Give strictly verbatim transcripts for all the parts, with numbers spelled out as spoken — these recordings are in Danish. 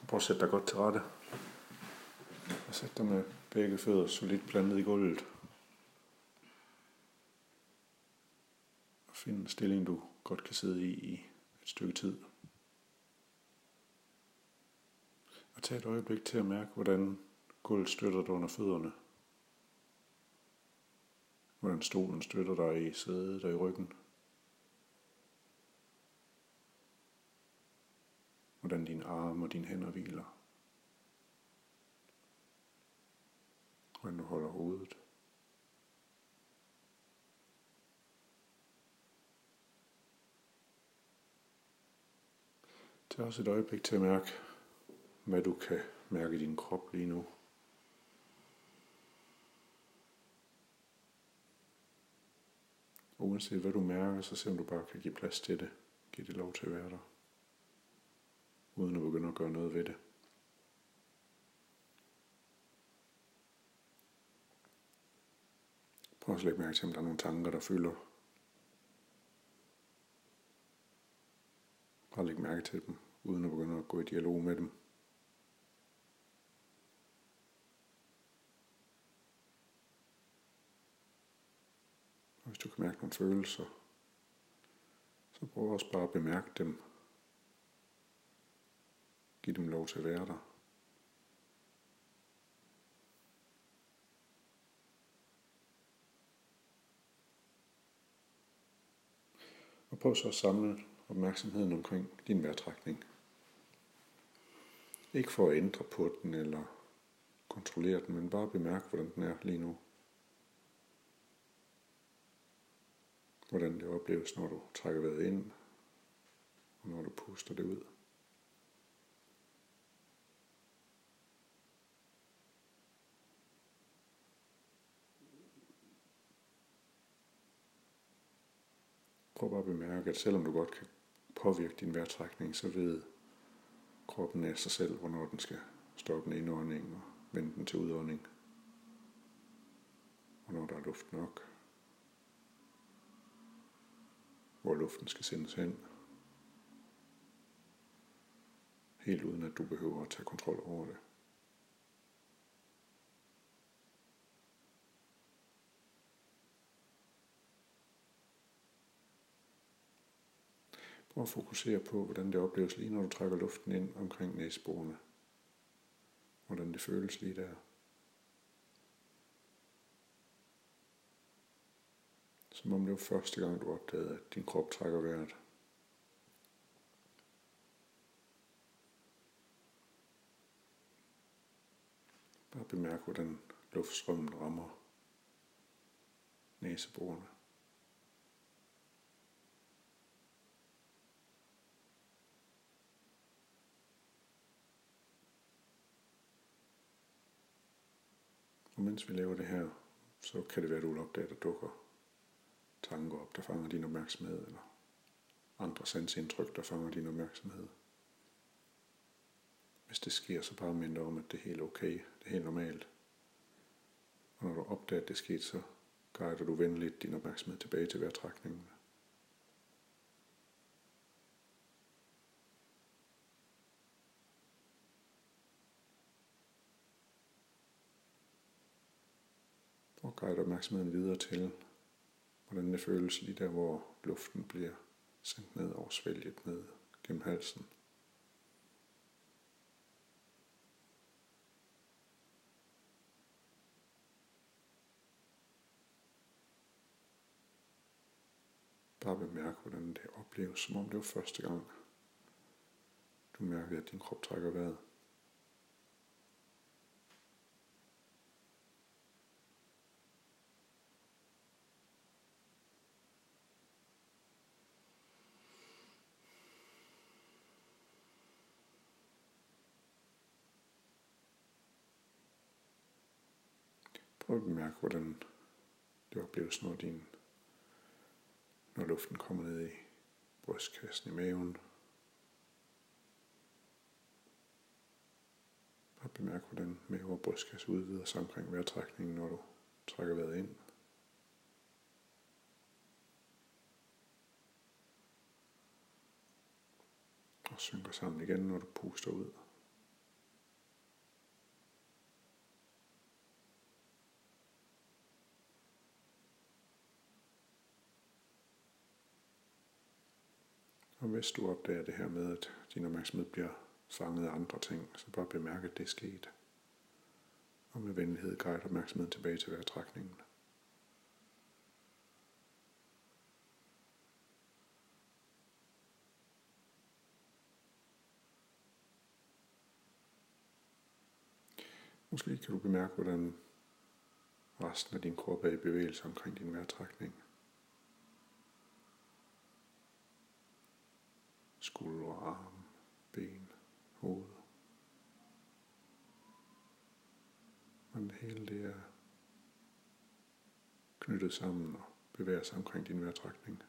Prøv at sætte dig godt til rette. Og sæt dig med begge fødder solidt plantet i gulvet. Og find en stilling, du godt kan sidde i i et stykke tid. Og tag et øjeblik til at mærke, hvordan gulvet støtter dig under fødderne. Hvordan stolen støtter dig i sædet og i ryggen. Hvordan dine arme og dine hænder hviler. Hvordan du holder hovedet. Tag også et øjeblik til at mærke, hvad du kan mærke i din krop lige nu. Og uanset hvad du mærker, så se om du bare kan give plads til det. Giv det lov til at være der. Uden at begynde at gøre noget ved det. Prøv at lægge mærke til, om der er nogle tanker, der fylder. Bare læg mærke til dem, uden at begynde at gå i dialog med dem. Og hvis du kan mærke nogle følelser, så prøv også bare at bemærke dem. Giv dem lov til at være der. Og prøv så at samle opmærksomheden omkring din vejrtrækning. Ikke for at ændre på den eller kontrollere den, men bare bemærk, hvordan den er lige nu. Hvordan det opleves, når du trækker vejret ind, og når du puster det ud. Prøv bare at bemærke, at selvom du godt kan påvirke din vejrtrækning, så ved kroppen af sig selv, hvornår den skal stoppe en indånding og vende den til udånding. Hvornår der er luft nok. Hvor luften skal sendes hen. Helt uden at du behøver at tage kontrol over det. Prøv at fokusere på, hvordan det opleves lige, når du trækker luften ind omkring næseborene. Hvordan det føles lige der. Som om det var første gang, du opdagede, at din krop trækker vejret. Bare bemærk, hvordan luftstrømmen rammer næseborene. Og mens vi laver det her, så kan det være, at du vil opdage, at der dukker tanker op, der fanger din opmærksomhed, eller andre sansindtryk, der fanger din opmærksomhed. Hvis det sker, så bare mind dig om, at det er helt okay, det er helt normalt. Og når du opdager, at det sker, så guider du venligt din opmærksomhed tilbage til vejrtrækningen. Og guide opmærksomheden videre til, hvordan det føles lige der, hvor luften bliver sendt ned over svælget ned gennem halsen. Bare bemærk, hvordan det opleves, som om det var første gang, du mærkede, at din krop trækker vejret. Prøv at bemærke, hvordan det opleves, når, din, når luften kommer ned i brystkassen i maven. Bare bemærk, hvordan mave og brystkasse udvider sig omkring vejrtrækningen, når du trækker vejret ind. Og synker sammen igen, når du puster ud. Og hvis du opdager det her med, at din opmærksomhed bliver fanget af andre ting, så bare bemærk, at det er sket. Og med venlighed guide opmærksomheden tilbage til vejrtrækningen. Måske kan du bemærke, hvordan resten af din krop er i bevægelse omkring din vejrtrækning. Skuldre, arme, ben, hoved. Men hele det er knyttet sammen og bevæger sig omkring din vejrtrækning.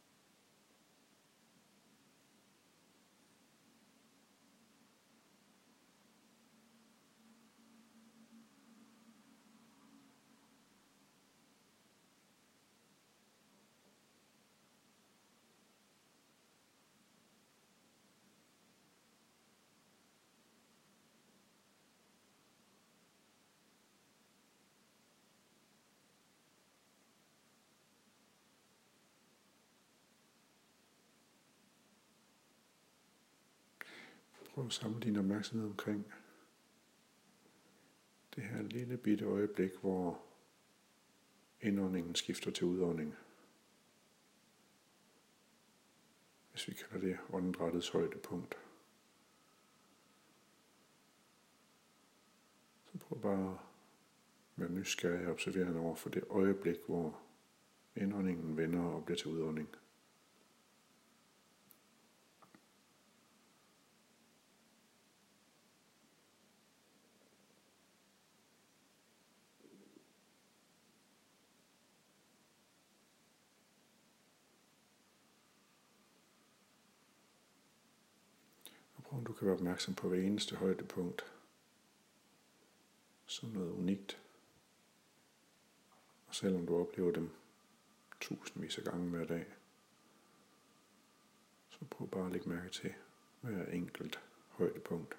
Prøv at samle din opmærksomhed omkring det her lille bitte øjeblik, hvor indåndingen skifter til udånding. Hvis vi kalder det åndedrættets højdepunkt. Så prøv bare at være nysgerrig og observerende over for det øjeblik, hvor indåndingen vender og bliver til udånding. Prøv om du kan være opmærksom på hver eneste højdepunkt som noget unikt. Og selvom du oplever dem tusindvis af gange hver dag, så prøv bare at lægge mærke til hver enkelt højdepunkt.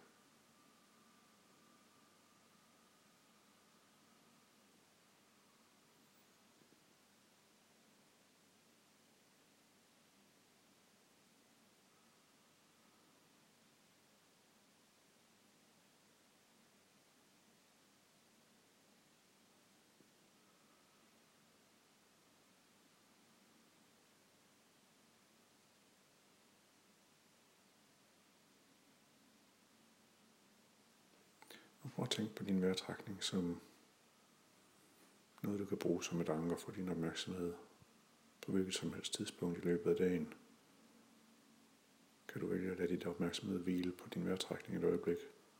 Og prøv at tænke på din vejrtrækning som noget, du kan bruge som et anker for din opmærksomhed på hvilket som helst tidspunkt i løbet af dagen. Kan du vælge at lade dit opmærksomhed hvile på din vejrtrækning et øjeblik.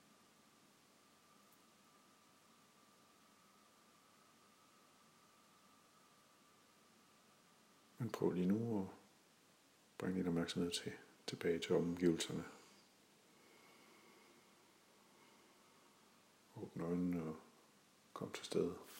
Men prøv lige nu at bringe din opmærksomhed til, tilbage til omgivelserne. Åbne øjnene og kom til stede.